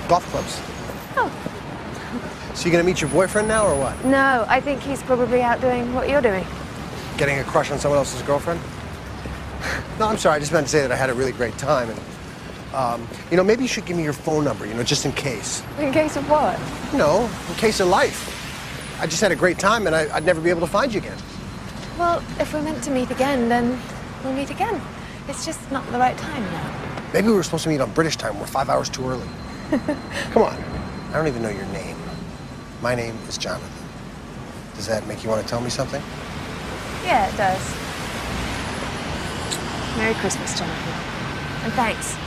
Golf clubs. Oh. So you gonna meet your boyfriend now, or what? No, I think he's probably out doing what you're doing. Getting a crush on someone else's girlfriend? No, I'm sorry. I just meant to say that I had a really great time, and you know, maybe you should give me your phone number. You know, just in case. In case of what? You know, in case of life. I just had a great time, and I'd never be able to find you again. Well, if we're meant to meet again, then we'll meet again. It's just not the right time now. Maybe we were supposed to meet on British time. We're 5 hours too early. Come on. I don't even know your name. My name is Jonathan. Does that make you want to tell me something? Yeah, it does. Merry Christmas, Jonathan. And thanks.